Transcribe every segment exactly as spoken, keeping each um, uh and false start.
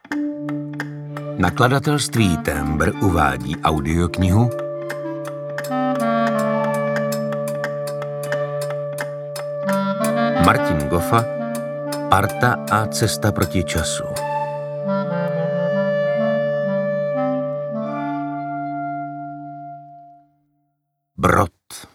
Nakladatelství Tembr uvádí audioknihu Martin Goffa, Parta a cesta proti času. Brod.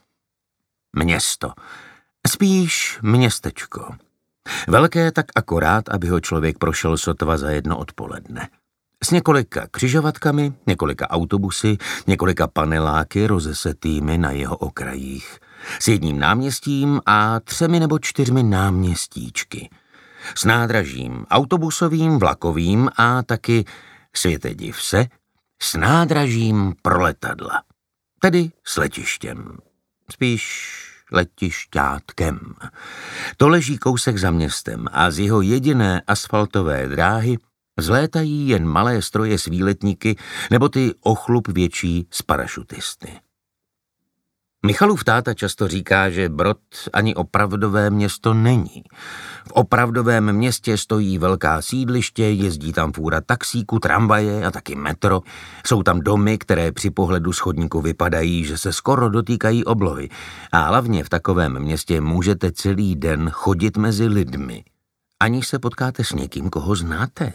Město. Spíš městečko. Velké tak akorát, aby ho člověk prošel sotva za jedno odpoledne. S několika křižovatkami, několika autobusy, několika paneláky rozesetými na jeho okrajích. S jedním náměstím a třemi nebo čtyřmi náměstíčky. S nádražím autobusovým, vlakovým a taky, světe div se, s nádražím pro letadla. Tedy s letištěm. Spíš letišťátkem. To leží kousek za městem a z jeho jediné asfaltové dráhy vzlétají jen malé stroje s výletníky nebo ty o chlup větší z parašutisty. Michalův táta často říká, že Brod ani opravdové město není. V opravdovém městě stojí velká sídliště, jezdí tam fůra taxíku, tramvaje a taky metro. Jsou tam domy, které při pohledu z chodníku vypadají, že se skoro dotýkají oblohy. A hlavně v takovém městě můžete celý den chodit mezi lidmi, aniž se potkáte s někým, koho znáte.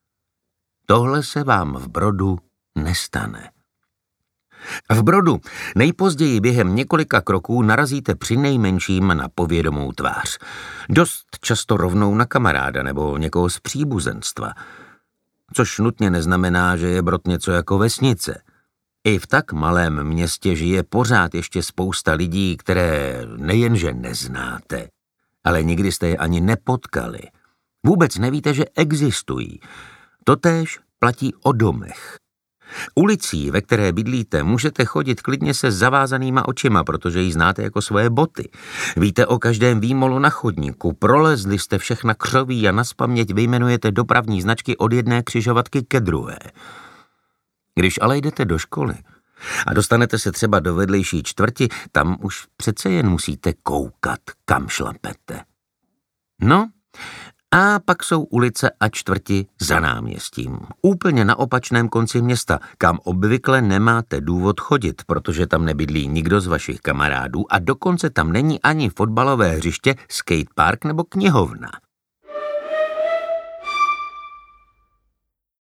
Tohle se vám v Brodu nestane. V Brodu nejpozději během několika kroků narazíte přinejmenším na povědomou tvář. Dost často rovnou na kamaráda nebo někoho z příbuzenstva. Což nutně neznamená, že je Brod něco jako vesnice. I v tak malém městě žije pořád ještě spousta lidí, které nejenže neznáte, ale nikdy jste je ani nepotkali. Vůbec nevíte, že existují. Totéž platí o domech. Ulicí, ve které bydlíte, můžete chodit klidně se zavázanýma očima, protože ji znáte jako svoje boty. Víte o každém výmolu na chodníku, prolezli jste všechna křoví a nazpaměť vyjmenujete dopravní značky od jedné křižovatky ke druhé. Když ale jdete do školy a dostanete se třeba do vedlejší čtvrti, tam už přece jen musíte koukat, kam šlapete. No, a pak jsou ulice a čtvrti za náměstím. Úplně na opačném konci města, kam obvykle nemáte důvod chodit, protože tam nebydlí nikdo z vašich kamarádů a dokonce tam není ani fotbalové hřiště, skatepark nebo knihovna.